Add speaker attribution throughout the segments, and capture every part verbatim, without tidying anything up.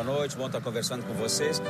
Speaker 1: noite, bom estar conversando com vocês.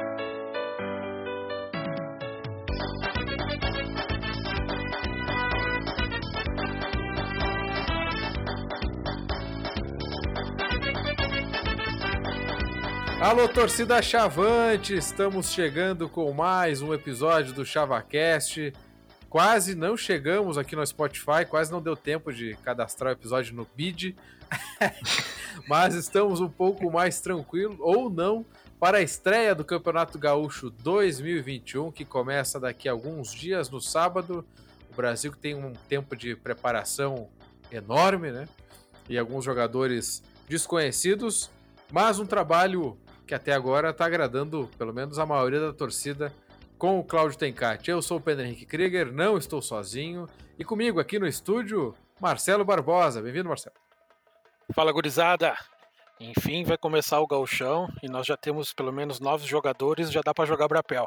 Speaker 2: Alô, torcida Chavante, estamos chegando com mais um episódio do ChavaCast. Quase não chegamos aqui no Spotify, quase não deu tempo de cadastrar o episódio no Bid, mas estamos um pouco mais tranquilos, ou não, para a estreia do Campeonato Gaúcho dois mil e vinte e um, que começa daqui a alguns dias, no sábado. O Brasil que tem um tempo de preparação enorme, né? E alguns jogadores desconhecidos, mas um trabalho que até agora está agradando pelo menos a maioria da torcida com o Cláudio Tencati. Eu sou o Pedro Henrique Krieger, não estou sozinho, e comigo aqui no estúdio, Marcelo Barbosa. Bem-vindo, Marcelo.
Speaker 3: Fala, gurizada! Enfim, vai começar o gauchão e nós já temos pelo menos nove jogadores, já dá para jogar brapel.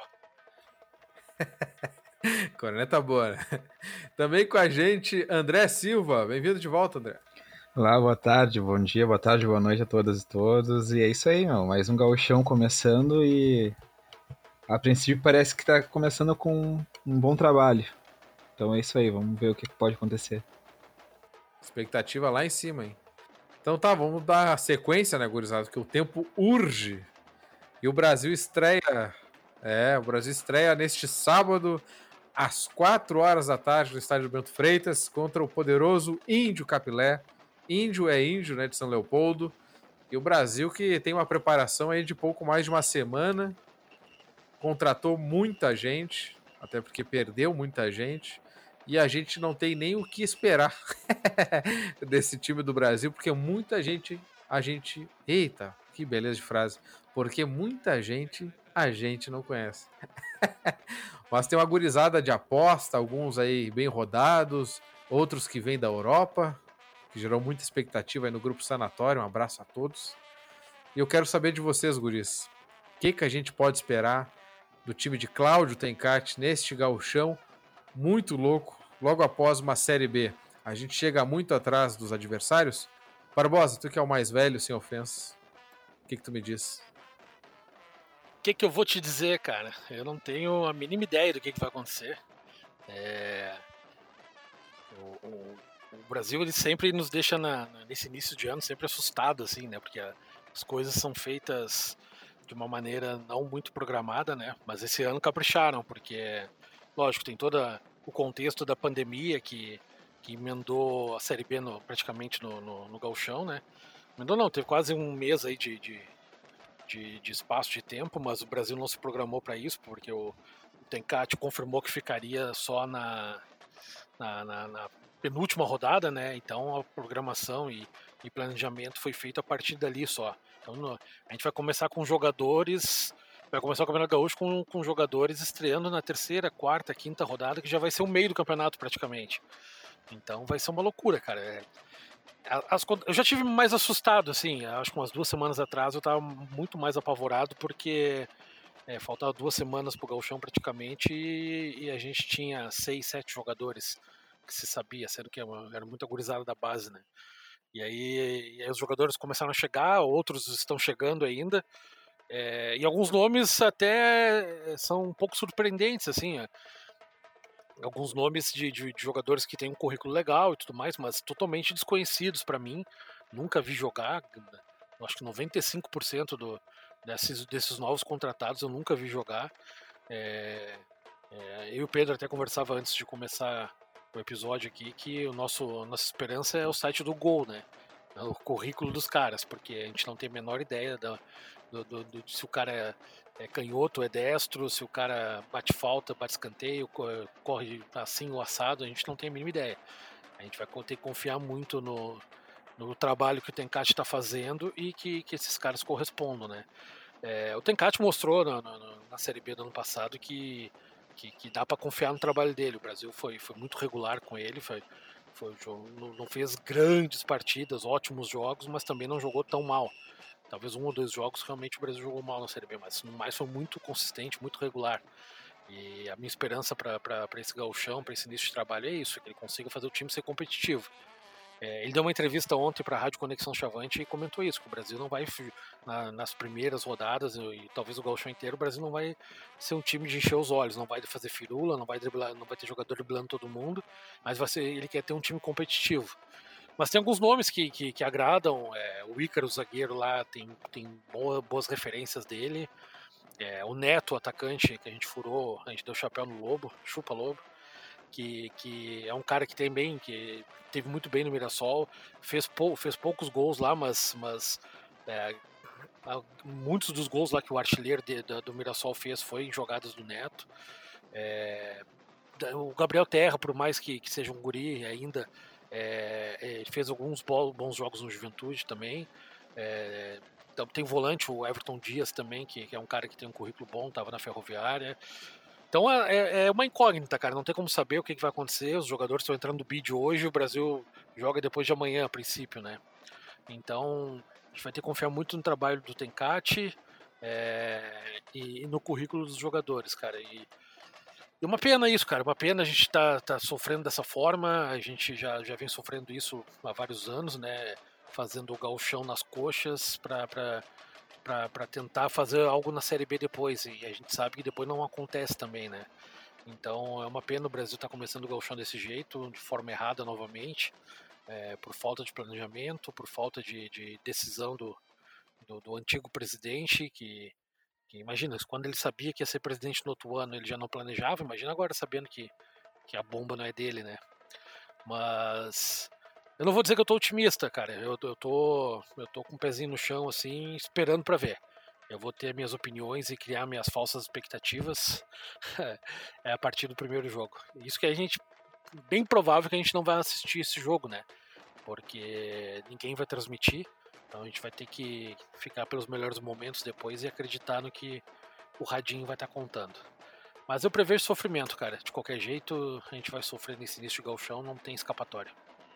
Speaker 2: Corneta boa, né? Também com a gente, André Silva. Bem-vindo de volta, André.
Speaker 4: Olá, boa tarde, bom dia, boa tarde, boa noite a todas e todos. E é isso aí, meu. Mais um gauchão começando e a princípio parece que tá começando com um bom trabalho. Então é isso aí, vamos ver o que pode acontecer.
Speaker 2: Expectativa lá em cima, hein? Então tá, vamos dar sequência, né, gurizada? Porque o tempo urge. E o Brasil estreia... É, o Brasil estreia neste sábado, às quatro horas da tarde, no estádio Bento Freitas, contra o poderoso Índio Capilé. Índio é índio, né, de São Leopoldo. E o Brasil que tem uma preparação aí de pouco mais de uma semana. Contratou muita gente, até porque perdeu muita gente. E a gente não tem nem o que esperar desse time do Brasil, porque muita gente, a gente... Eita, que beleza de frase. Porque muita gente, a gente não conhece. Mas tem uma gurizada de aposta, alguns aí bem rodados, outros que vêm da Europa, que gerou muita expectativa aí no Grupo Sanatório. Um abraço a todos. E eu quero saber de vocês, guris. O que, que a gente pode esperar do time de Cláudio Tencati neste gauchão muito louco, logo após uma Série B? A gente chega muito atrás dos adversários. Barbosa, tu que é o mais velho, sem ofensas, o que, que tu me diz?
Speaker 3: O que, que eu vou te dizer, cara? Eu não tenho a mínima ideia do que, que vai acontecer. É... O, o, o Brasil, ele sempre nos deixa na, nesse início de ano sempre assustado, assim, né? Porque as coisas são feitas de uma maneira não muito programada, né? Mas esse ano capricharam, porque, lógico, tem todo o contexto da pandemia que, que emendou a Série B no, praticamente no, no, no gauchão, né? Emendou não, teve quase um mês aí de, de, de, de espaço de tempo, mas o Brasil não se programou para isso, porque o, o Tencati confirmou que ficaria só na, na, na, na penúltima rodada, né? Então a programação e, e planejamento foi feito a partir dali só. Então no, a gente vai começar com jogadores, vai começar o Campeonato Gaúcho com, com jogadores estreando na terceira, quarta, quinta rodada, que já vai ser o meio do campeonato praticamente. Então vai ser uma loucura, cara. É, as, eu já tive mais assustado, assim, acho que umas duas semanas atrás eu tava muito mais apavorado, porque é, faltava duas semanas pro gauchão praticamente e, e a gente tinha seis, sete jogadores que se sabia, sendo que era muita gurizada da base, né? E aí, e aí os jogadores começaram a chegar, outros estão chegando ainda, é, e alguns nomes até são um pouco surpreendentes, assim, é, alguns nomes de, de, de jogadores que têm um currículo legal e tudo mais, mas totalmente desconhecidos para mim, nunca vi jogar, acho que noventa e cinco por cento do, desses, desses novos contratados eu nunca vi jogar. É, é, eu e o Pedro até conversava antes de começar o episódio aqui que o nosso nossa esperança é o site do Gol, né? O currículo dos caras, porque a gente não tem a menor ideia da, do, do, do, se o cara é, é canhoto, é destro, se o cara bate falta, bate escanteio, corre assim ou assado, a gente não tem a mínima ideia. A gente vai ter que confiar muito no, no trabalho que o Tencati está fazendo e que, que esses caras correspondam, né? É, o Tencati mostrou na, na, na Série B do ano passado que Que, que dá para confiar no trabalho dele. O Brasil foi, foi muito regular com ele, foi, foi, não, não fez grandes partidas, ótimos jogos, mas também não jogou tão mal. Talvez um ou dois jogos realmente o Brasil jogou mal na Série B, mas no mais foi muito consistente, muito regular. E a minha esperança para esse gauchão, para esse início de trabalho é isso, que ele consiga fazer o time ser competitivo. É, ele deu uma entrevista ontem para a Rádio Conexão Chavante e comentou isso, que o Brasil não vai, na, nas primeiras rodadas, e talvez o gauchão inteiro, o Brasil não vai ser um time de encher os olhos, não vai fazer firula, não vai, driblar, não vai ter jogador driblando todo mundo, mas vai ser, ele quer ter um time competitivo. Mas tem alguns nomes que, que, que agradam, é, o Ícaro, o zagueiro lá, tem, tem boa, boas referências dele, é, o Neto, o atacante, que a gente furou, a gente deu chapéu no Lobo, chupa Lobo, que, que é um cara que tem bem, que teve muito bem no Mirassol, fez, pou, fez poucos gols lá, mas, mas é, muitos dos gols lá que o artilheiro de, de, do Mirassol fez foi em jogadas do Neto. É, o Gabriel Terra, por mais que, que seja um guri ainda, é, ele fez alguns bons jogos no Juventude também. É, tem o volante, o Everton Dias também, que, que é um cara que tem um currículo bom, estava na Ferroviária. Então é, é uma incógnita, cara. Não tem como saber o que, que vai acontecer. Os jogadores estão entrando no bid hoje, o Brasil joga depois de amanhã, a princípio, né? Então a gente vai ter que confiar muito no trabalho do Tencati é, e, e no currículo dos jogadores, cara. E, e uma pena isso, cara. Uma pena a gente tá, tá sofrendo dessa forma. A gente já, já vem sofrendo isso há vários anos, né? Fazendo o gauchão nas coxas para para tentar fazer algo na Série B depois, e a gente sabe que depois não acontece também, né? Então é uma pena o Brasil estar tá começando o gauchão desse jeito, de forma errada novamente, é, por falta de planejamento, por falta de, de decisão do, do, do antigo presidente, que, que imagina, quando ele sabia que ia ser presidente no outro ano, ele já não planejava, imagina agora sabendo que, que a bomba não é dele, né? Mas eu não vou dizer que eu tô otimista, cara. Eu, eu, tô, eu tô com o um pezinho no chão, assim, esperando para ver. Eu vou ter minhas opiniões e criar minhas falsas expectativas é a partir do primeiro jogo. Isso que a gente... Bem provável que a gente não vai assistir esse jogo, né? Porque ninguém vai transmitir. Então a gente vai ter que ficar pelos melhores momentos depois e acreditar no que o radinho vai estar contando. Mas eu prevejo sofrimento, cara. De qualquer jeito, a gente vai sofrer nesse início de gauchão, não tem escapatória.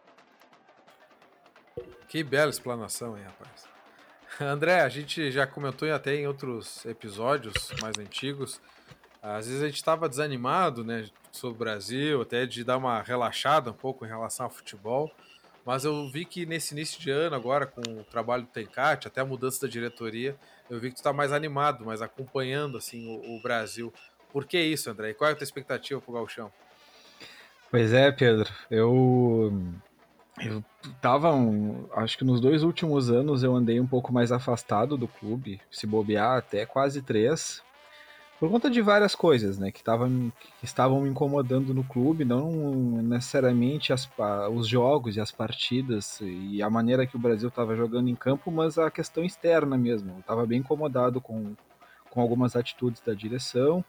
Speaker 2: Que bela explanação, hein, rapaz. André, a gente já comentou até em outros episódios mais antigos. Às vezes a gente estava desanimado, né, sobre o Brasil, até de dar uma relaxada um pouco em relação ao futebol. Mas eu vi que nesse início de ano, agora, com o trabalho do Tencati, até a mudança da diretoria, eu vi que tu está mais animado, mais acompanhando assim, o, o Brasil. Por que isso, André? E qual é a tua expectativa para o gauchão?
Speaker 4: Pois é, Pedro. Eu... Eu tava, um, acho que nos dois últimos anos eu andei um pouco mais afastado do clube, se bobear até quase três, por conta de várias coisas, né, que, tava, que estavam me incomodando no clube, não necessariamente as, os jogos e as partidas e a maneira que o Brasil estava jogando em campo, mas a questão externa mesmo. Eu estava bem incomodado com, com algumas atitudes da direção.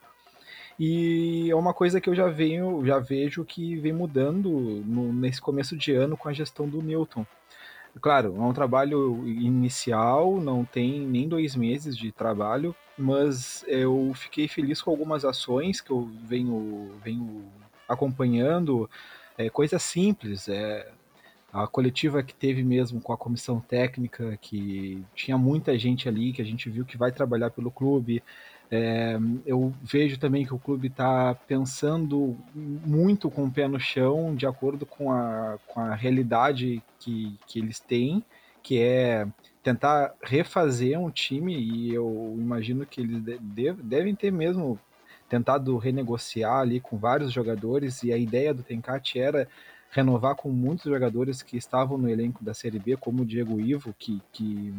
Speaker 4: E é uma coisa que eu já venho, já vejo que vem mudando no, nesse começo de ano com a gestão do Newton. Claro, é um trabalho inicial, não tem nem dois meses de trabalho, mas eu fiquei feliz com algumas ações que eu venho, venho acompanhando, é, coisas simples, é, a coletiva que teve mesmo com a comissão técnica, que tinha muita gente ali, que a gente viu que vai trabalhar pelo clube. É, eu vejo também que o clube está pensando muito com o pé no chão, de acordo com a, com a realidade que, que eles têm, que é tentar refazer um time, e eu imagino que eles de, devem ter mesmo tentado renegociar ali com vários jogadores, e a ideia do Tencati era renovar com muitos jogadores que estavam no elenco da Série B, como o Diego Ivo, que, que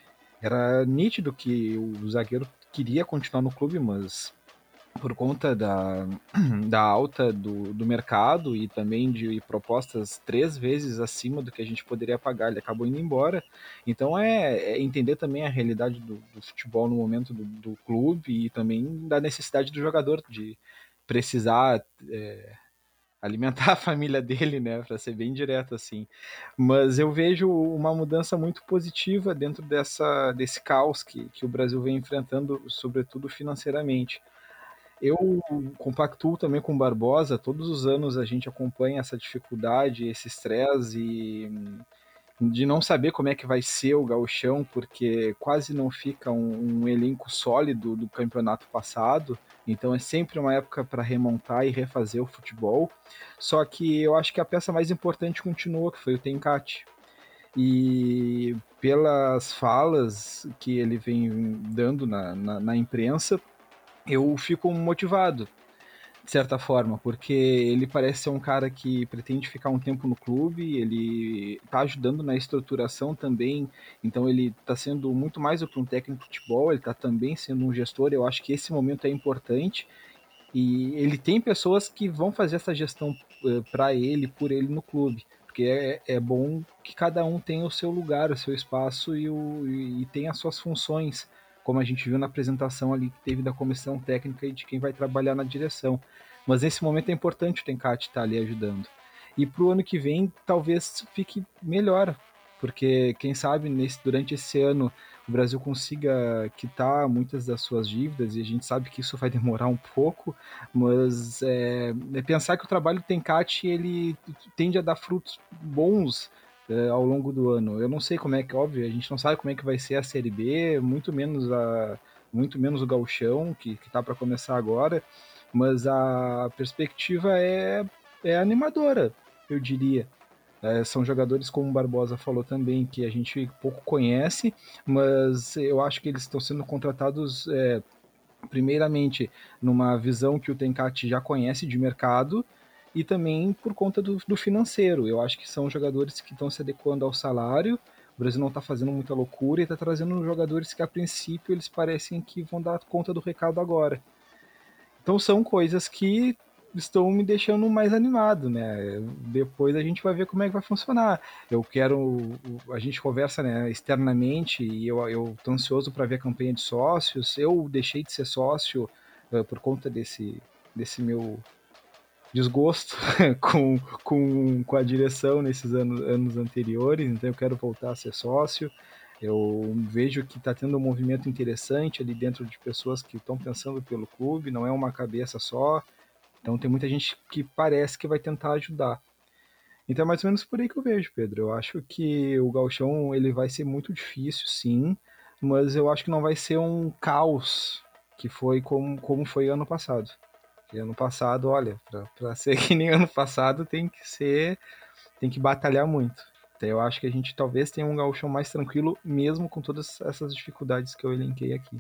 Speaker 4: era nítido que o zagueiro queria continuar no clube, mas por conta da, da alta do, do mercado e também de propostas três vezes acima do que a gente poderia pagar, ele acabou indo embora. Então é, é entender também a realidade do, do futebol no momento do, do clube e também da necessidade do jogador de precisar é, alimentar a família dele, né, para ser bem direto assim. Mas eu vejo uma mudança muito positiva dentro dessa, desse caos que, que o Brasil vem enfrentando, sobretudo financeiramente. Eu compactuo também com o Barbosa, todos os anos a gente acompanha essa dificuldade, esse estresse, e, de não saber como é que vai ser o gauchão, porque quase não fica um, um elenco sólido do campeonato passado, então é sempre uma época para remontar e refazer o futebol, só que eu acho que a peça mais importante continuou, que foi o Tencate. E pelas falas que ele vem dando na, na, na imprensa, eu fico motivado, de certa forma, porque ele parece ser um cara que pretende ficar um tempo no clube, ele está ajudando na estruturação também, então ele está sendo muito mais do que um técnico de futebol, ele está também sendo um gestor, eu acho que esse momento é importante, e ele tem pessoas que vão fazer essa gestão uh, para ele, por ele no clube, porque é, é bom que cada um tenha o seu lugar, o seu espaço e, o, e, e tenha as suas funções, como a gente viu na apresentação ali que teve da comissão técnica e de quem vai trabalhar na direção. Mas nesse momento é importante o Tencate estar ali ajudando. E para o ano que vem talvez fique melhor, porque quem sabe nesse, durante esse ano o Brasil consiga quitar muitas das suas dívidas, e a gente sabe que isso vai demorar um pouco, mas é, é pensar que o trabalho do Tencate ele tende a dar frutos bons é, ao longo do ano. Eu não sei como é que, óbvio, a gente não sabe como é que vai ser a Série B, muito menos, a, muito menos o Gauchão, que está para começar agora, mas a perspectiva é, é animadora, eu diria. É, são jogadores, como o Barbosa falou também, que a gente pouco conhece, mas eu acho que eles estão sendo contratados, é, primeiramente, numa visão que o Tencate já conhece de mercado, e também por conta do, do financeiro. Eu acho que são jogadores que estão se adequando ao salário, o Brasil não está fazendo muita loucura e está trazendo jogadores que, a princípio, eles parecem que vão dar conta do recado agora. Então são coisas que estão me deixando mais animado, né? Depois a gente vai ver como é que vai funcionar. Eu quero, a gente conversa, né, externamente, e eu, eu tô ansioso para ver a campanha de sócios. Eu deixei de ser sócio uh, por conta desse, desse meu desgosto com, com, com a direção nesses anos, anos anteriores, então eu quero voltar a ser sócio. Eu vejo que está tendo um movimento interessante ali dentro de pessoas que estão pensando pelo clube, não é uma cabeça só. Então tem muita gente que parece que vai tentar ajudar. Então é mais ou menos por aí que eu vejo, Pedro. Eu acho que o Gauchão ele vai ser muito difícil, sim, mas eu acho que não vai ser um caos que foi como, como foi ano passado. Porque ano passado, olha, para ser que nem ano passado tem que ser, tem que batalhar muito. Então eu acho que a gente talvez tenha um Gauchão mais tranquilo, mesmo com todas essas dificuldades que eu elenquei aqui.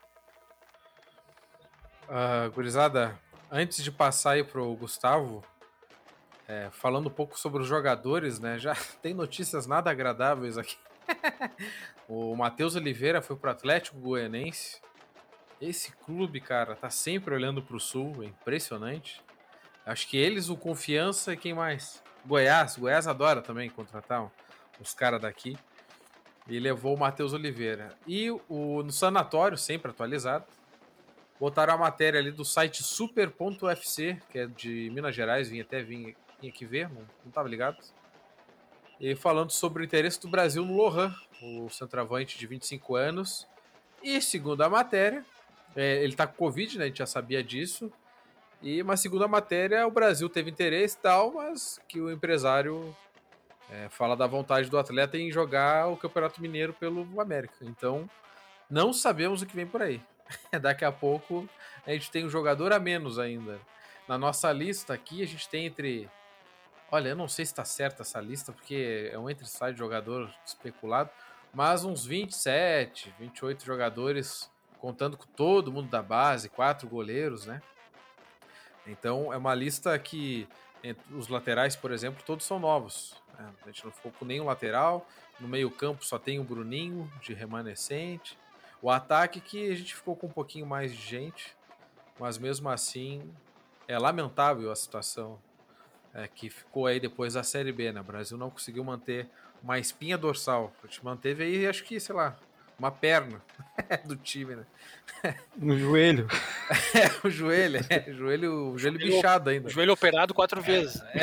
Speaker 2: Uh, gurizada, antes de passar aí pro Gustavo, é, falando um pouco sobre os jogadores, né? Já tem notícias nada agradáveis aqui. O Matheus Oliveira foi pro Atlético Goianense. Esse clube, cara, tá sempre olhando pro Sul, é impressionante. Acho que eles, o Confiança e quem mais? Goiás, Goiás adora também contratar os caras daqui. E levou o Matheus Oliveira. E o, no Sanatório, sempre atualizado, botaram a matéria ali do site super ponto U F C, que é de Minas Gerais, vim até vim, vim aqui ver, não, não tava ligado. E falando sobre o interesse do Brasil no Lohan, o centroavante de vinte e cinco anos. E segundo a matéria, é, ele tá com Covid, né? A gente já sabia disso. E uma segunda matéria, o Brasil teve interesse e tal, mas que o empresário é, fala da vontade do atleta em jogar o Campeonato Mineiro pelo América. Então, não sabemos o que vem por aí. Daqui a pouco a gente tem um jogador a menos ainda. Na nossa lista aqui, a gente tem entre... Olha, eu não sei se tá certa essa lista, porque é um entre-sai de jogador especulado, mas uns vinte e sete, vinte e oito jogadores, contando com todo mundo da base, quatro goleiros, né? Então é uma lista que os laterais, por exemplo, todos são novos. Né? A gente não ficou com nenhum lateral. No meio-campo só tem o Bruninho de remanescente. O ataque que a gente ficou com um pouquinho mais de gente, mas mesmo assim é lamentável a situação é, que ficou aí depois da Série B, né? O Brasil não conseguiu manter uma espinha dorsal. A gente manteve aí, acho que, sei lá, uma perna do time, né?
Speaker 4: No joelho.
Speaker 2: É, o joelho, é, o joelho, o joelho bichado ainda.
Speaker 3: O joelho operado quatro vezes.
Speaker 2: É.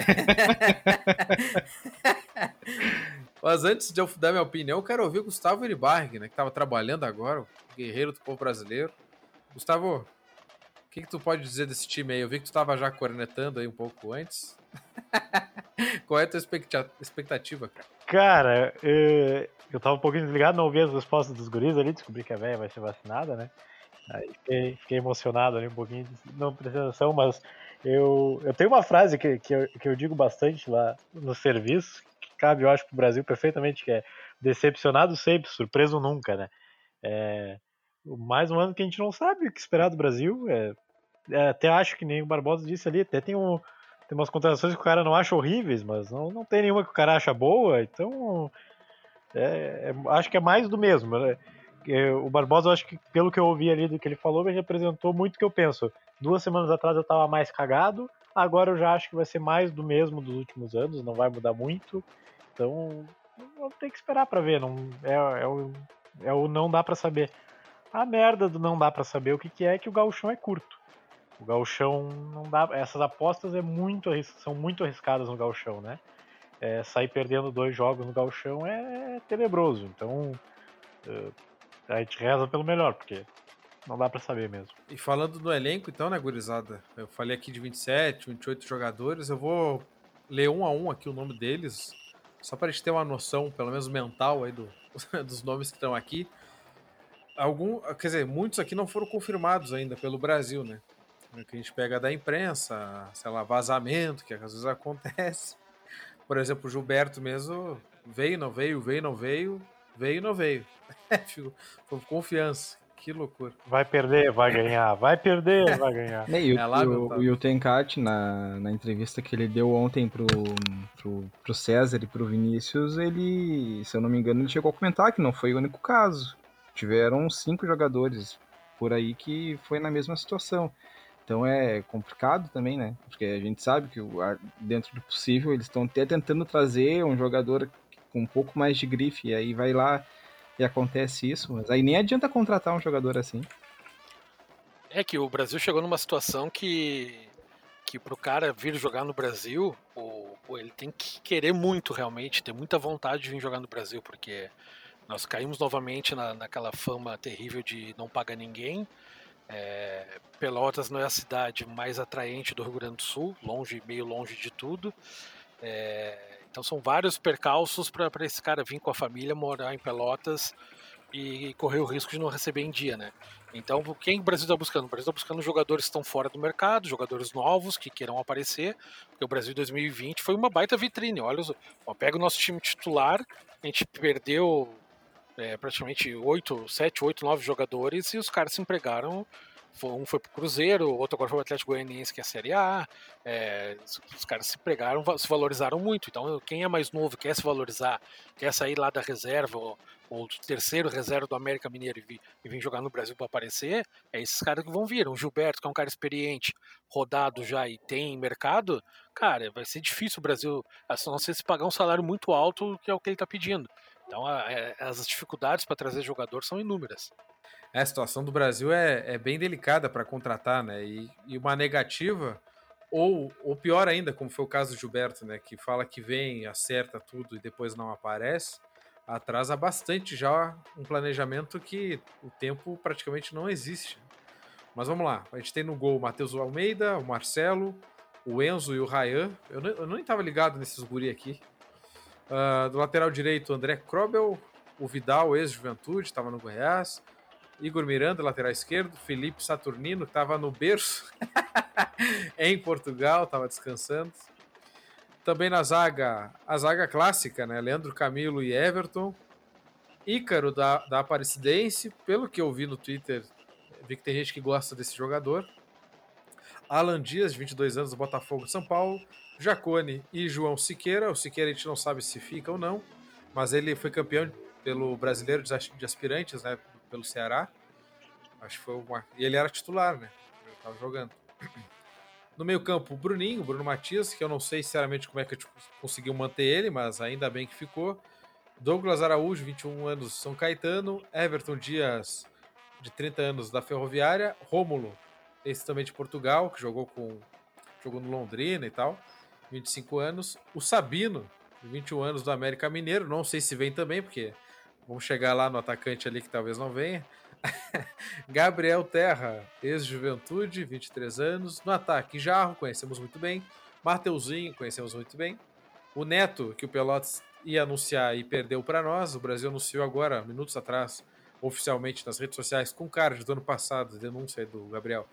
Speaker 2: Mas antes de eu dar minha opinião, eu quero ouvir o Gustavo Iribarri, né, que estava trabalhando agora, o guerreiro do povo brasileiro. Gustavo, o que, que tu pode dizer desse time aí? Eu vi que tu estava já cornetando aí um pouco antes. Qual é a tua expectativa, cara?
Speaker 5: Cara, eu, eu tava um pouquinho desligado, não ouvi as respostas dos guris ali, descobri que a velha vai ser vacinada, né? Aí fiquei, fiquei emocionado ali um pouquinho, de não apresentação, mas eu, eu tenho uma frase que, que, eu, que eu digo bastante lá no serviço, que cabe, eu acho, pro Brasil perfeitamente, que é decepcionado sempre, surpreso nunca, né? É, mais um ano que a gente não sabe o que esperar do Brasil, é, é, até acho que nem o Barbosa disse ali, até tem, um, tem umas contratações que o cara não acha horríveis, mas não, não tem nenhuma que o cara acha boa, então é, é, acho que é mais do mesmo, né? O Barbosa, eu acho que pelo que eu ouvi ali do que ele falou, me representou muito o que eu penso. Duas semanas atrás eu tava mais cagado, agora eu já acho que vai ser mais do mesmo dos últimos anos, não vai mudar muito. Então, vamos ter que esperar pra ver. Não, é, é, o, é o não dá pra saber. A merda do não dá pra saber o que, que é que o gauchão é curto. O gauchão não dá. Essas apostas é muito, são muito arriscadas no gauchão, né? É, sair perdendo dois jogos no gauchão é tenebroso. Então, a gente reza pelo melhor, porque não dá pra saber mesmo.
Speaker 2: E falando no elenco, então, né, gurizada? Eu falei aqui de vinte e sete, vinte e oito jogadores. Eu vou ler um a um aqui o nome deles, só pra gente ter uma noção, pelo menos mental, aí do, dos nomes que estão aqui. Algum, quer dizer, muitos aqui não foram confirmados ainda pelo Brasil, né? Que a gente pega da imprensa, sei lá, vazamento, que às vezes acontece. Por exemplo, o Gilberto mesmo veio, não veio, veio, não veio, veio, não veio. Foi confiança. Que loucura.
Speaker 5: Vai perder, vai ganhar. Vai perder, vai ganhar.
Speaker 4: E o,
Speaker 2: É lá, meu
Speaker 4: o,
Speaker 2: papo.
Speaker 4: o Wilton Cat, na, na entrevista que ele deu ontem pro, pro, pro César e pro Vinícius, ele, se eu não me engano, ele chegou a comentar que não foi o único caso. Tiveram cinco jogadores por aí que foi na mesma situação. Então é complicado também, né? Porque a gente sabe que dentro do possível eles estão até tentando trazer um jogador com um pouco mais de grife, e aí vai lá e acontece isso, mas aí nem adianta contratar um jogador assim.
Speaker 3: É que o Brasil chegou numa situação que, que pro cara vir jogar no Brasil, o, o, ele tem que querer muito realmente, ter muita vontade de vir jogar no Brasil, porque nós caímos novamente na, naquela fama terrível de não pagar ninguém. É, Pelotas não é a cidade mais atraente do Rio Grande do Sul, longe, meio longe de tudo. É, então são vários percalços para esse cara vir com a família, morar em Pelotas e correr o risco de não receber em dia, né? Então, quem o Brasil está buscando? O Brasil está buscando jogadores que estão fora do mercado, jogadores novos que queiram aparecer, porque o Brasil dois mil e vinte foi uma baita vitrine. Olha, ó, pega o nosso time titular, a gente perdeu é, praticamente oito, sete, oito, nove jogadores e os caras se empregaram. Um foi pro Cruzeiro, outro agora foi pro Atlético Goianiense, que é a Série A. É, os caras se empregaram, se valorizaram muito. Então, quem é mais novo, quer se valorizar, quer sair lá da reserva, ou, ou do terceiro reserva do América Mineiro e vir, e vir jogar no Brasil para aparecer, é esses caras que vão vir. O Gilberto, que é um cara experiente, rodado já e tem mercado, cara, vai ser difícil o Brasil, a não ser se pagar um salário muito alto, que é o que ele tá pedindo. Então, a, a, as dificuldades para trazer jogador são inúmeras.
Speaker 2: A situação do Brasil é, é bem delicada para contratar, né? E, e uma negativa, ou, ou pior ainda, como foi o caso do Gilberto, né? Que fala que vem, acerta tudo e depois não aparece, atrasa bastante já um planejamento que o tempo praticamente não existe. Mas vamos lá, a gente tem no gol o Matheus Almeida, o Marcelo, o Enzo e o Ryan. Eu, não, eu nem estava ligado nesses guri aqui. Uh, do lateral direito, o André Krobel, o Vidal, ex-Juventude, estava no Goiás. Igor Miranda, lateral esquerdo, Felipe Saturnino, que estava no berço em Portugal, estava descansando. Também na zaga, a zaga clássica, né? Leandro Camilo e Everton. Ícaro, da, da Aparecidense, pelo que eu vi no Twitter, vi que tem gente que gosta desse jogador. Alan Dias, de vinte e dois anos, do Botafogo de São Paulo. Jacone e João Siqueira. O Siqueira a gente não sabe se fica ou não, mas ele foi campeão pelo Brasileiro de Aspirantes, né? Pelo Ceará. Acho que foi uma... E ele era titular, né? Ele tava jogando. No meio campo, o Bruninho, o Bruno Matias, que eu não sei sinceramente como é que a gente conseguiu manter ele, mas ainda bem que ficou. Douglas Araújo, vinte e um anos, São Caetano. Everton Dias, de trinta anos, da Ferroviária. Rômulo, esse também de Portugal, que jogou com jogou no Londrina e tal, vinte e cinco anos. O Sabino, de vinte e um anos, do América Mineiro. Não sei se vem também, porque vamos chegar lá no atacante ali que talvez não venha. Gabriel Terra, ex-Juventude, vinte e três anos. No ataque, Jarro, conhecemos muito bem. Mateuzinho, conhecemos muito bem. O Neto, que o Pelotas ia anunciar e perdeu para nós. O Brasil anunciou agora, minutos atrás, oficialmente nas redes sociais, com card do ano passado, denúncia aí do Gabriel.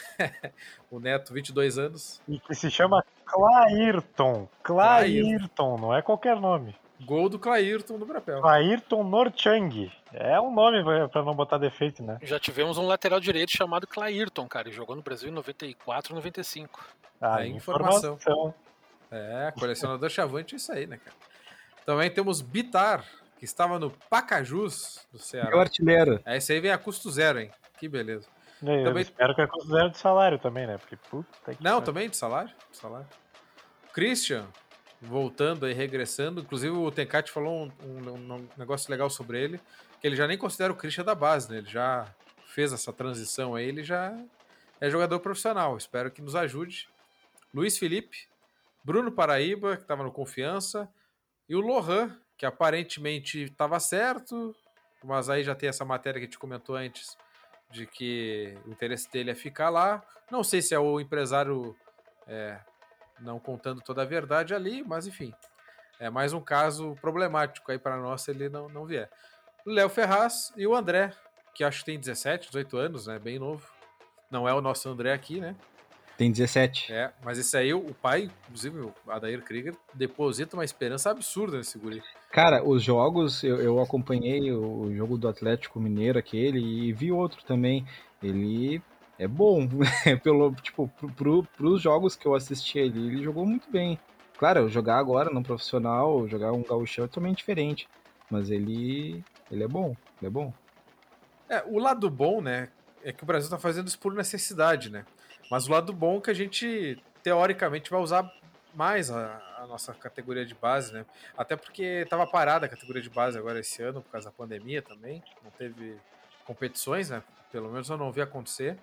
Speaker 2: O Neto, vinte e dois anos.
Speaker 5: E que se chama Clairton. Clairton, não é qualquer nome.
Speaker 2: Gol do Clairton no Brapel.
Speaker 5: Clairton Norchang. É um nome pra não botar defeito, né?
Speaker 3: Já tivemos um lateral direito chamado Clairton, cara. Ele jogou no Brasil em noventa e quatro, noventa e cinco.
Speaker 5: Ah,
Speaker 2: É informação.
Speaker 5: informação.
Speaker 2: É, colecionador chavante é isso aí, né, cara? Também temos Bitar, que estava no Pacajus do Ceará.
Speaker 4: Meu artilheiro.
Speaker 2: É, esse aí vem a custo zero, hein? Que beleza.
Speaker 5: Eu
Speaker 2: Também-
Speaker 5: espero que é com zero de salário também, né? Porque puta que
Speaker 2: Não,
Speaker 5: pariu.
Speaker 2: também de salário. De salário. Christian, voltando aí, regressando. Inclusive o Tencati falou um, um- um negócio legal sobre ele, que ele já nem considera o Christian da base, né? Ele já fez essa transição aí, ele já é jogador profissional. Espero que nos ajude. Luiz Felipe, Bruno Paraíba, que estava no Confiança, e o Lohan, que aparentemente estava certo, mas aí já tem essa matéria que a gente comentou antes, de que o interesse dele é ficar lá. Não sei se é o empresário é, não contando toda a verdade ali, mas enfim, é mais um caso problemático aí para nós se ele não, não vier. O Léo Ferraz e o André, que acho que tem dezessete, dezoito anos, né? Bem novo. Não é o nosso André aqui, né?
Speaker 4: Tem dezessete.
Speaker 2: É, mas esse aí, o pai, inclusive o Adair Krieger, deposita uma esperança absurda nesse guri.
Speaker 4: Cara, os jogos, eu, eu acompanhei o jogo do Atlético Mineiro aquele e vi outro também. Ele é bom. Pelo, tipo, pro, pro, pros jogos que eu assisti ele, ele jogou muito bem. Claro, jogar agora no profissional, jogar um gauchão é totalmente diferente. Mas ele, ele é bom, ele é bom.
Speaker 2: É, o lado bom, né, é que o Brasil tá fazendo isso por necessidade, né? Mas o lado bom é que a gente, teoricamente, vai usar mais a, a nossa categoria de base, né? Até porque tava parada a categoria de base agora esse ano, por causa da pandemia também. Não teve competições, né? Pelo menos eu não vi acontecer.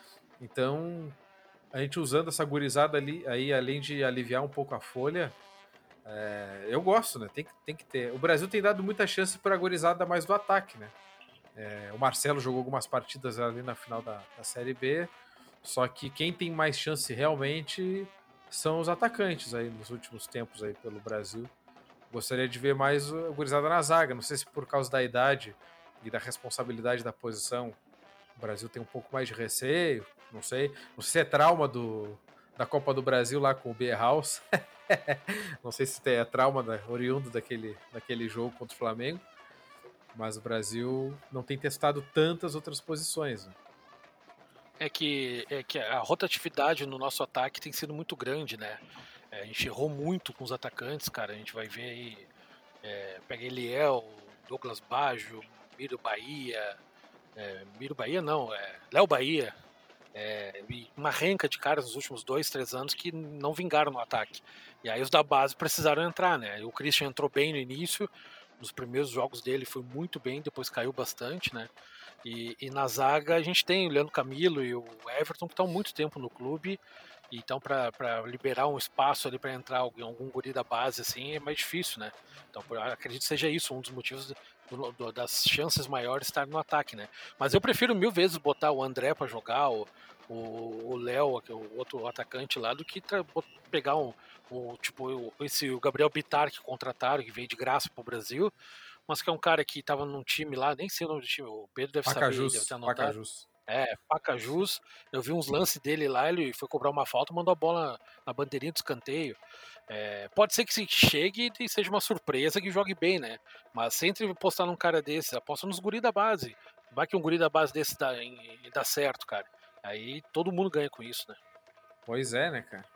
Speaker 2: Então, a gente usando essa gurizada ali, aí, além de aliviar um pouco a folha, é, eu gosto, né? Tem, que- tem que ter. O Brasil tem dado muita chance para a gurizada mais do ataque, né? É, o Marcelo jogou algumas partidas ali na final da, da Série B, só que quem tem mais chance realmente são os atacantes aí nos últimos tempos aí pelo Brasil. Gostaria de ver mais o gurizada na zaga, não sei se por causa da idade e da responsabilidade da posição o Brasil tem um pouco mais de receio, não sei. Não sei se é trauma do, da Copa do Brasil lá com o Bierhaus. Não sei se é trauma da, oriundo daquele, daquele jogo contra o Flamengo. Mas o Brasil não tem testado tantas outras posições. Né?
Speaker 3: É que, é que a rotatividade no nosso ataque tem sido muito grande, né? É, a gente errou muito com os atacantes, cara. A gente vai ver aí. É, pega Eliel, Douglas Baggio, Miro Bahia. É, Miro Bahia não, é Léo Bahia. É, e uma renca de caras nos últimos dois, três anos que não vingaram no ataque. E aí os da base precisaram entrar, né? O Christian entrou bem no início. Nos primeiros jogos dele foi muito bem, depois caiu bastante, né? E, e na zaga a gente tem o Leandro Camilo e o Everton que estão muito tempo no clube, e então para liberar um espaço ali para entrar algum, algum guri da base assim é mais difícil, né? Então acredito que seja isso um dos motivos do, do, das chances maiores estar no ataque, né? Mas eu prefiro mil vezes botar o André para jogar, o o Léo, o outro atacante lá, do que pegar um o tipo esse o Gabriel Bitar que contrataram, que veio de graça pro Brasil, mas que é um cara que tava num time lá, nem sei o nome do time, o Pedro deve
Speaker 2: Pacajus,
Speaker 3: saber, deve ter anotado.
Speaker 2: Pacajus.
Speaker 3: É, Pacajus. Eu vi uns lances dele lá, ele foi cobrar uma falta, mandou a bola na bandeirinha do escanteio. É, pode ser que se chegue e seja uma surpresa que jogue bem, né? Mas sempre postar num cara desse, aposta nos guri da base. Vai que um guri da base desse dá, dá certo, cara. Aí todo mundo ganha com isso, né?
Speaker 2: Pois é, né, cara?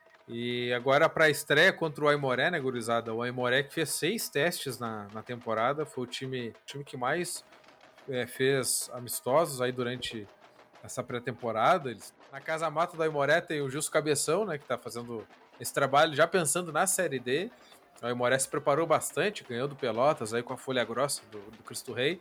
Speaker 2: E agora para a estreia contra o Aimoré, né, gurizada? O Aimoré que fez seis testes na, na temporada, foi o time, time que mais é, fez amistosos aí durante essa pré-temporada. Eles, na Casa Mata do Aimoré tem o Gilson Cabeção, né, que tá fazendo esse trabalho já pensando na Série D. O Aimoré se preparou bastante, ganhou do Pelotas aí com a folha grossa do, do Cristo Rei.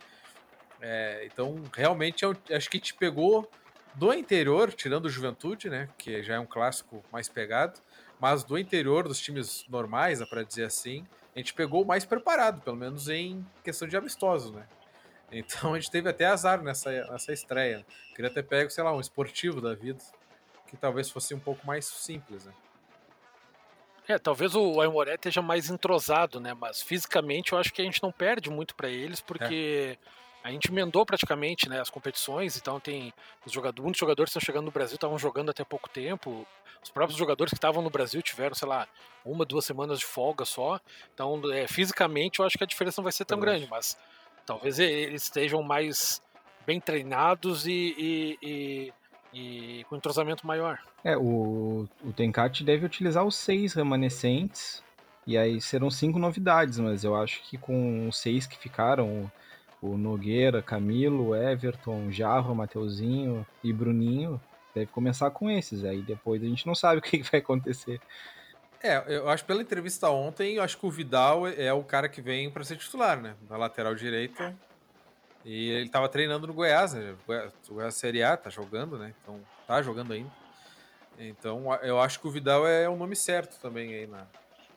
Speaker 2: É, então, realmente, eu acho que te pegou do interior, tirando o Juventude, né, que já é um clássico mais pegado, mas do interior dos times normais, para dizer assim, a gente pegou o mais preparado, pelo menos em questão de amistosos, né? Então a gente teve até azar nessa, nessa estreia. Queria ter pego, sei lá, um esportivo da vida, que talvez fosse um pouco mais simples, né?
Speaker 3: É, talvez o Aimoré esteja mais entrosado, né? Mas fisicamente eu acho que a gente não perde muito para eles, porque é. a gente emendou praticamente, né, as competições, então tem os jogadores, muitos jogadores que estão chegando no Brasil estavam jogando até pouco tempo. Os próprios jogadores que estavam no Brasil tiveram, sei lá, uma, duas semanas de folga só. Então, é, fisicamente eu acho que a diferença não vai ser tão
Speaker 2: Verdade.
Speaker 3: grande, mas talvez eles estejam mais bem treinados e, e, e, e com entrosamento maior.
Speaker 4: É, o, o Tenkate deve utilizar os seis remanescentes, e aí serão cinco novidades, mas eu acho que com os seis que ficaram, o Nogueira, Camilo, Everton, Java, Mateuzinho e Bruninho, deve começar com esses, aí depois a gente não sabe o que vai acontecer.
Speaker 2: É, eu acho que pela entrevista ontem, eu acho que o Vidal é o cara que vem para ser titular, né? Na lateral direita. E ele tava treinando no Goiás, né? O Goiás Série A, tá jogando, né? Então, tá jogando ainda. Então, eu acho que o Vidal é o nome certo também aí na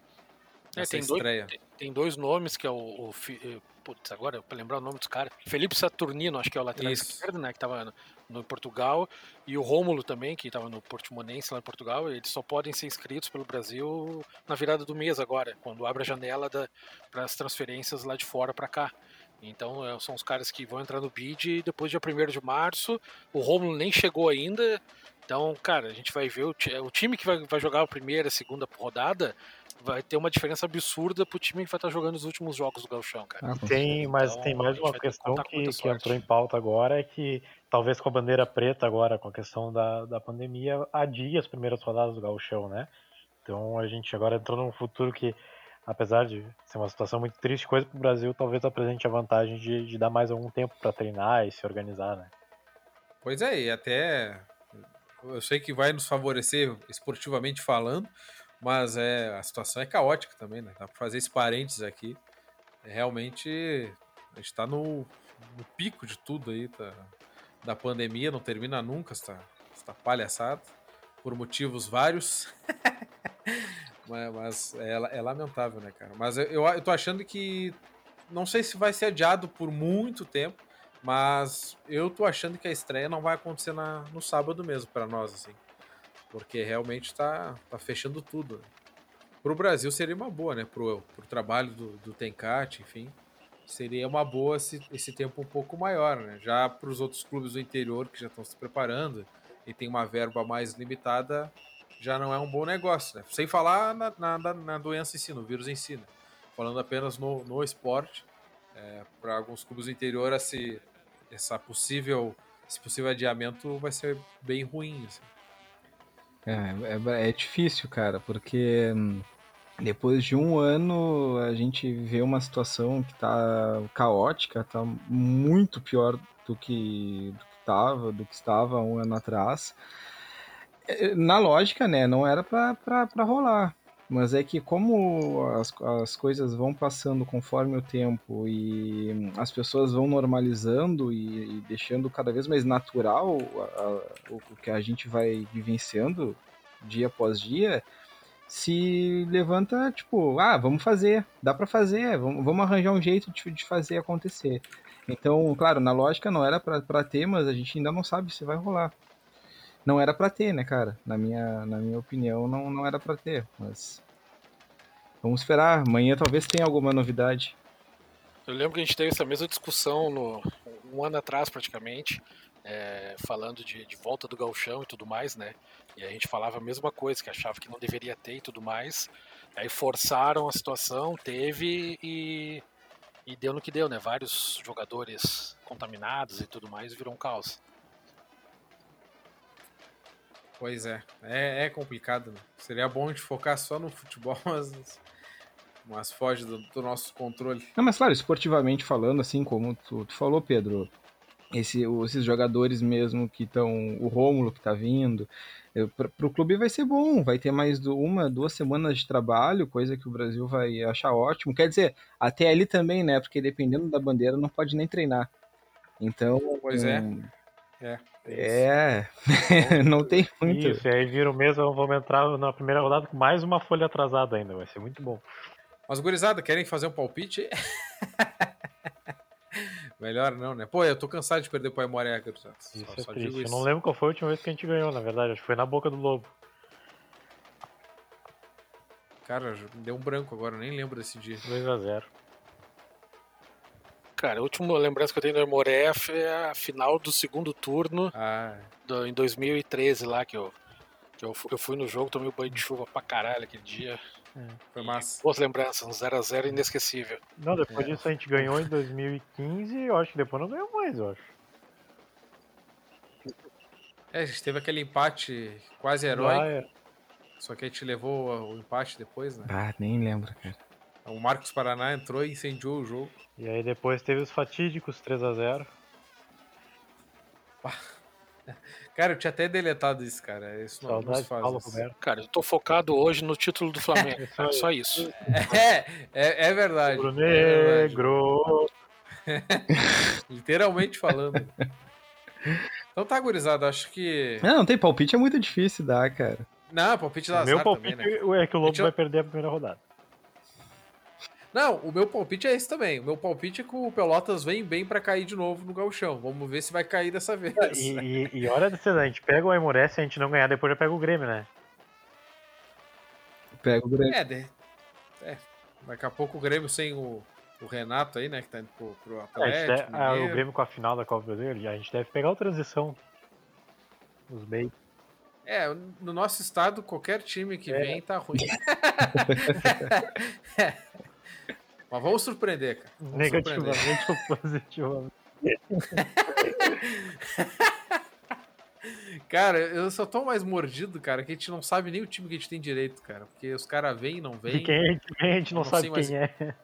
Speaker 3: É, tem, dois, tem, tem dois nomes, que é o... o putz, agora, pra lembrar o nome dos caras. Felipe Saturnino, acho que é o lateral Isso. esquerdo, né? Que tava no, no Portugal. E o Rômulo também, que tava no Portimonense lá em Portugal. Eles só podem ser inscritos pelo Brasil na virada do mês agora, quando abre a janela para as transferências lá de fora para cá. Então, são os caras que vão entrar no bid depois do dia primeiro de março. O Rômulo nem chegou ainda. Então, cara, a gente vai ver o, o time que vai, vai jogar a primeira, a segunda rodada vai ter uma diferença absurda pro time que vai estar jogando os últimos jogos do Gauchão, cara.
Speaker 5: Ah, tem, mas então, tem mais uma questão que, que entrou em pauta agora, é que talvez com a bandeira preta agora, com a questão da, da pandemia, adia as primeiras rodadas do Gauchão, né? Então a gente agora entrou num futuro que, apesar de ser uma situação muito triste, coisa pro Brasil, talvez apresente a vantagem de, de dar mais algum tempo para treinar e se organizar, né?
Speaker 2: Pois é, e até eu sei que vai nos favorecer esportivamente falando, mas é, a situação é caótica também, né? Dá para fazer esse parênteses aqui. É, realmente, a gente está no, no pico de tudo aí, tá, da pandemia, não termina nunca essa, essa palhaçada, por motivos vários. mas mas é, é lamentável, né, cara? Mas eu, eu, eu tô achando que, não sei se vai ser adiado por muito tempo, mas eu tô achando que a estreia não vai acontecer na, no sábado mesmo, para nós, assim. Porque realmente tá, tá fechando tudo. Pro Brasil seria uma boa, né? Pro, pro trabalho do, do Tenkate, enfim. Seria uma boa esse, esse tempo um pouco maior, né? Já pros outros clubes do interior que já estão se preparando e tem uma verba mais limitada, já não é um bom negócio, né? Sem falar na, na, na doença em si, no vírus em si, né? Falando apenas no, no esporte, é, para alguns clubes do interior, esse, essa possível, esse possível adiamento vai ser bem ruim, assim.
Speaker 4: É, é, é difícil, cara, porque depois de um ano a gente vê uma situação que tá caótica, tá muito pior do que, do que tava, do que estava um ano atrás. Na lógica, né, não era pra, pra, pra rolar. Mas é que como as, as coisas vão passando conforme o tempo e as pessoas vão normalizando e, e deixando cada vez mais natural a, a, o que a gente vai vivenciando dia após dia, se levanta, tipo, ah, vamos fazer, dá pra fazer, vamos, vamos arranjar um jeito de, de fazer acontecer. Então, claro, na lógica não era pra, pra ter, mas a gente ainda não sabe se vai rolar. Não era pra ter, né, cara? Na minha, na minha opinião, não, não era pra ter, mas vamos esperar. Amanhã talvez tenha alguma novidade.
Speaker 3: Eu lembro que a gente teve essa mesma discussão no, um ano atrás, praticamente, é, falando de, de volta do gauchão e tudo mais, né? E a gente falava a mesma coisa, que achava que não deveria ter e tudo mais. Aí forçaram a situação, teve e, e deu no que deu, né? Vários jogadores contaminados e tudo mais, virou um caos.
Speaker 2: Pois é, é, é complicado, né? Seria bom a gente focar só no futebol, mas, mas foge do, do nosso controle.
Speaker 4: Não, mas claro, esportivamente falando, assim como tu, tu falou, Pedro, esse, esses jogadores mesmo que estão, o Rômulo que tá vindo, para o clube vai ser bom, vai ter mais uma, duas semanas de trabalho, coisa que o Brasil vai achar ótimo. Quer dizer, até ali também, né? Porque dependendo da bandeira não pode nem treinar. Então,
Speaker 2: pois é.
Speaker 4: Hum,
Speaker 2: É,
Speaker 4: é, não tem muito.
Speaker 5: Isso, e aí vira o mesmo, vamos entrar na primeira rodada com mais uma folha atrasada ainda, vai ser muito bom.
Speaker 2: Mas, gurizada, querem fazer um palpite? Melhor não, né? Pô, eu tô cansado de perder pro Aimoré, gurizada.
Speaker 5: Isso
Speaker 2: só,
Speaker 5: é
Speaker 2: só
Speaker 5: triste.
Speaker 2: digo
Speaker 5: Eu
Speaker 2: isso.
Speaker 5: não lembro qual foi a última vez que a gente ganhou, na verdade, acho que foi na boca do lobo.
Speaker 2: Cara, deu um branco agora, nem lembro desse dia.
Speaker 5: dois a zero.
Speaker 3: Cara, a última lembrança que eu tenho do Aimoré é a final do segundo turno
Speaker 2: Ah,
Speaker 3: do, em dois mil e treze lá, que eu, que eu, fu- eu fui no jogo, tomei um banho de chuva pra caralho aquele dia.
Speaker 2: foi massa.
Speaker 3: Boas lembranças, um zero a zero inesquecível.
Speaker 5: Não, depois
Speaker 2: É.
Speaker 5: disso a gente ganhou em dois mil e quinze e eu acho que depois não ganhou mais, eu acho.
Speaker 2: É, a gente teve aquele empate quase
Speaker 5: Ah,
Speaker 2: heróico,
Speaker 5: é.
Speaker 2: só que a gente levou o empate depois, né?
Speaker 4: Ah, nem lembro, cara.
Speaker 2: O Marcos Paraná entrou e incendiou o jogo.
Speaker 5: E aí depois teve os fatídicos três a zero.
Speaker 2: Cara, eu tinha até deletado isso, cara. Isso não, não
Speaker 5: Saudade
Speaker 2: se
Speaker 5: de
Speaker 2: faz.
Speaker 5: Paulo
Speaker 2: isso.
Speaker 5: Roberto.
Speaker 3: Cara, eu tô focado hoje no título do Flamengo,
Speaker 5: Isso
Speaker 3: cara,
Speaker 5: aí.
Speaker 3: só isso.
Speaker 2: É, é, é verdade.
Speaker 5: Rubro
Speaker 2: é verdade.
Speaker 5: Negro.
Speaker 2: Literalmente falando. Então tá, gurizada, acho que...
Speaker 4: Não, não tem palpite, é muito difícil dar, cara.
Speaker 2: Não, palpite da
Speaker 5: O meu
Speaker 2: azar
Speaker 5: palpite
Speaker 2: também, né?
Speaker 5: é que o Lobo
Speaker 2: Gente,
Speaker 5: vai perder a primeira rodada.
Speaker 2: Não, o meu palpite é esse também. O meu palpite é que o Pelotas vem bem pra cair de novo no gauchão. Vamos ver se vai cair dessa vez.
Speaker 5: E, e, e olha, a gente pega o Aimoré, se a gente não ganhar, depois já pega o Grêmio, né?
Speaker 4: Pega o Grêmio.
Speaker 2: É, de... é, daqui a pouco o Grêmio sem o, o Renato aí, né, que tá indo pro, pro
Speaker 5: A gente
Speaker 2: Atlético.
Speaker 5: deve- ah, o
Speaker 2: Mineiro.
Speaker 5: Grêmio com a final da Copa do Brasil, a gente deve pegar o transição. Os bait.
Speaker 2: É, no nosso estado, qualquer time que
Speaker 5: É.
Speaker 2: vem tá ruim. Mas vamos surpreender, cara. Vamos
Speaker 5: Negativamente
Speaker 2: surpreender.
Speaker 5: ou positivamente.
Speaker 2: Cara, eu só tô mais mordido, cara, que a gente não sabe nem o time que a gente tem direito, cara. Porque os caras vêm e não
Speaker 5: E
Speaker 2: vêm.
Speaker 5: quem a gente vem, a gente não,
Speaker 2: Eu não
Speaker 5: sabe
Speaker 2: sei mais-
Speaker 5: quem é.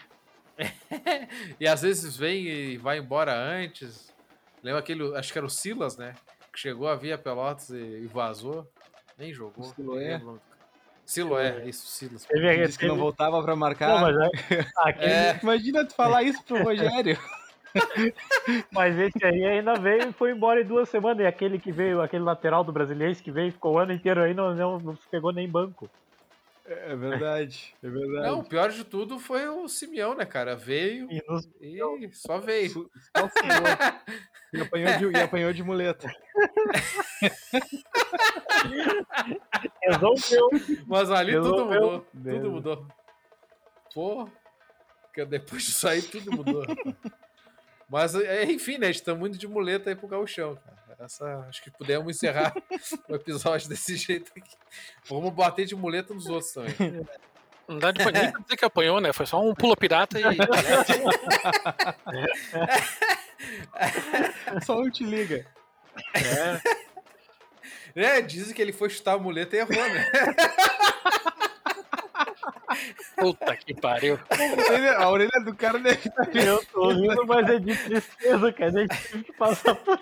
Speaker 2: E às vezes vem e vai embora antes. Lembra aquele, acho que era o Silas, né? Que chegou a via Pelotas e, e vazou. Nem jogou.
Speaker 4: O Siloé?
Speaker 2: nem lembro o nome do cara. Siloé, isso, Silas.
Speaker 5: Teve,
Speaker 4: Disse que não
Speaker 5: teve-
Speaker 4: voltava pra marcar.
Speaker 5: Não, mas é- aquele,
Speaker 2: É.
Speaker 4: Imagina tu falar isso pro Rogério.
Speaker 5: mas esse aí ainda veio e foi embora em duas semanas. E aquele que veio, aquele lateral do Brasiliense que veio e ficou o ano inteiro aí, não, não, não se pegou nem banco.
Speaker 4: É verdade, é verdade.
Speaker 2: Não, o pior de tudo foi o Simeão, né, cara? Veio
Speaker 5: E nos
Speaker 2: e só veio.
Speaker 4: Su- só suou. E apanhou de, e apanhou de muleta.
Speaker 5: resolveu.
Speaker 2: Mas ali tudo
Speaker 5: Resolveu.
Speaker 2: mudou. Tudo
Speaker 5: Beleza.
Speaker 2: mudou. Pô, que depois disso aí tudo mudou. rapaz. Mas, é, enfim, né? Estamos muito de muleta aí pro gauchão, cara. Essa, acho que pudemos encerrar o episódio desse jeito aqui. Vamos bater de muleta nos outros também.
Speaker 3: Não dá de nem pra dizer que apanhou, né? Foi só um pula pirata e.
Speaker 4: Só um te liga.
Speaker 2: É, dizem que ele foi chutar a muleta e errou, né?
Speaker 3: Puta que pariu.
Speaker 4: A orelha, a orelha do cara deve estar
Speaker 5: Eu tô rindo, mas é de tristeza, cara. A gente teve que passar por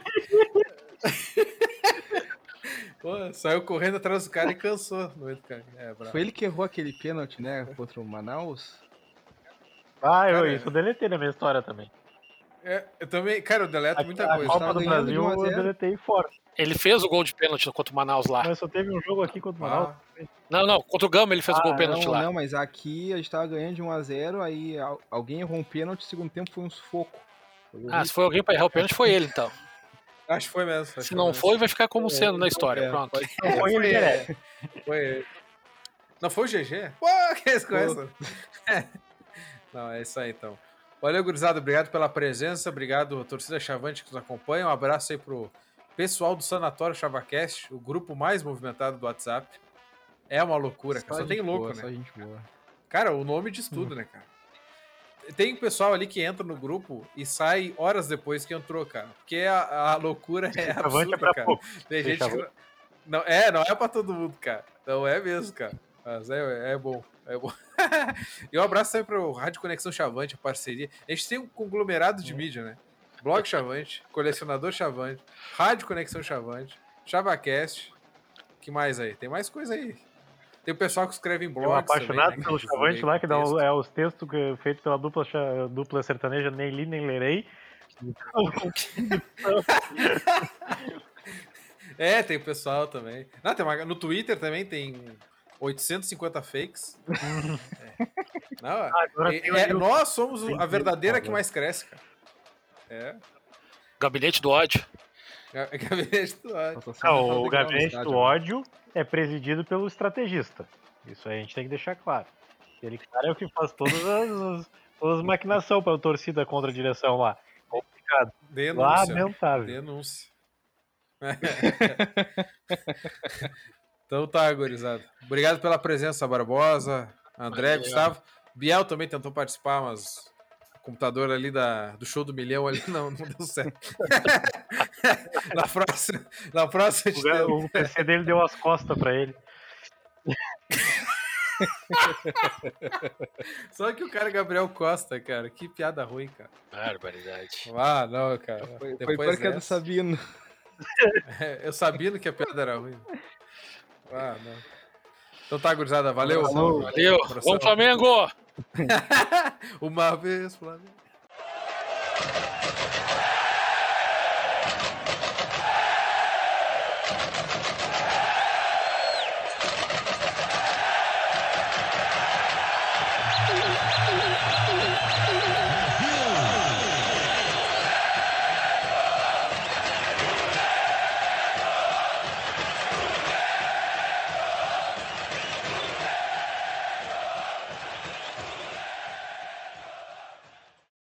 Speaker 2: Pô, saiu correndo atrás do cara e cansou no meio do cara. É, bravo.
Speaker 4: Foi ele que errou aquele pênalti, né? Contra o Manaus.
Speaker 5: Ah, eu,
Speaker 2: Cara,
Speaker 5: isso eu deletei na minha história também.
Speaker 2: É, eu também, cara, eu deleto muita
Speaker 5: a
Speaker 2: coisa.
Speaker 5: Copa
Speaker 4: Tava
Speaker 5: do
Speaker 4: ganhando de
Speaker 5: Brasil
Speaker 4: um a
Speaker 5: eu
Speaker 4: zero.
Speaker 5: deletei fora.
Speaker 3: Ele fez o gol de pênalti contra o Manaus lá.
Speaker 5: Mas só teve um jogo aqui contra o Manaus.
Speaker 2: Ah,
Speaker 3: Não, não, contra o Gama ele fez o gol
Speaker 5: Ah,
Speaker 3: pênalti
Speaker 4: Não,
Speaker 3: lá.
Speaker 4: não, mas aqui a gente tava ganhando de um a zero, aí al- alguém errou um pênalti, segundo tempo foi um sufoco. Foi
Speaker 3: Ah,
Speaker 4: horrível.
Speaker 3: se foi alguém pra errar o pênalti, foi ele então.
Speaker 2: acho que foi mesmo. acho
Speaker 3: Se
Speaker 2: que
Speaker 3: não
Speaker 2: mesmo.
Speaker 3: foi, vai ficar como sendo na história.
Speaker 4: é,
Speaker 3: Pronto.
Speaker 4: pode-
Speaker 5: Não foi ele
Speaker 2: foi,
Speaker 5: direto.
Speaker 2: é, foi ele. Não foi o G G? Pô, que é isso com essa? Não, é isso aí então. Valeu, gurizada. Obrigado pela presença. Obrigado, torcida Chavante que nos acompanha. Um abraço aí pro pessoal do Sanatório Chavacast, o grupo mais movimentado do WhatsApp. É uma loucura, cara. Só,
Speaker 4: gente
Speaker 2: tem louco,
Speaker 4: boa,
Speaker 2: né?
Speaker 4: Só gente boa.
Speaker 2: Cara, o nome diz tudo, né, cara? Tem um pessoal ali que entra no grupo e sai horas depois que entrou, cara. Porque a, a loucura é
Speaker 5: Chavante
Speaker 2: absurda,
Speaker 5: é pra
Speaker 2: cara.
Speaker 5: pouco.
Speaker 2: Tem gente que...
Speaker 5: Chavante.
Speaker 2: não, é, não é pra todo mundo, cara. Não é mesmo, cara. Mas é, é bom, é bom. E um abraço também pro Rádio Conexão Chavante, a parceria. A gente tem um conglomerado de mídia, né? Blog Chavante, Colecionador Chavante, Rádio Conexão Chavante, Chavacast. Que mais aí? Tem mais coisa aí. Tem o pessoal que escreve em
Speaker 5: Tem um
Speaker 2: blogs
Speaker 5: apaixonado
Speaker 2: também, né,
Speaker 5: pelo
Speaker 2: que divulga
Speaker 5: Chavante
Speaker 2: aí
Speaker 5: lá, que dá
Speaker 2: texto.
Speaker 5: o- é os textos que- feitos pela dupla, cha- dupla sertaneja, nem li nem lerei.
Speaker 2: É, tem o pessoal também. Não, tem uma- no Twitter também tem oitocentos e cinquenta fakes. É. Não,
Speaker 5: Agora
Speaker 2: é-
Speaker 5: tem o
Speaker 2: é-
Speaker 5: Nilson.
Speaker 2: nós somos o-
Speaker 5: Tem
Speaker 2: a
Speaker 5: que-
Speaker 2: verdadeira
Speaker 5: Ah,
Speaker 2: que
Speaker 5: né?
Speaker 2: mais cresce, cara. É.
Speaker 3: Gabinete do ódio.
Speaker 2: É gabinete do ódio.
Speaker 4: Falta só
Speaker 5: Não,
Speaker 4: botar
Speaker 5: o
Speaker 4: degrau no
Speaker 5: gabinete
Speaker 4: estádio,
Speaker 5: do
Speaker 4: né?
Speaker 5: ódio é presidido pelo estrategista. Isso aí a gente tem que deixar claro. Aquele cara é o que faz todas as, todas as maquinações pra torcida contra a direção lá. Complicado.
Speaker 2: Denúncia.
Speaker 5: Lamentável.
Speaker 2: Denúncia. Então tá, gurizada. Obrigado pela presença, Barbosa, André,
Speaker 3: Valeu.
Speaker 2: Gustavo. Biel também tentou participar, mas o computador ali da, do show do milhão ali não, não deu certo. na próxima, na próxima a gente tenta.
Speaker 5: O, o P C dele deu as costas pra ele.
Speaker 2: Só que o cara é Gabriel Costa, cara. Que piada ruim, cara.
Speaker 3: Barbaridade.
Speaker 2: Ah, não, cara.
Speaker 4: Foi, foi
Speaker 2: Depois
Speaker 4: pior que a do
Speaker 2: dessa-
Speaker 4: Sabino.
Speaker 2: É, eu sabendo que a piada era ruim. Ah, não. Então tá, gurizada. Valeu.
Speaker 5: Falou.
Speaker 3: Valeu.
Speaker 2: Abração.
Speaker 3: Vamos, Flamengo!
Speaker 2: Uma vez, Flamengo.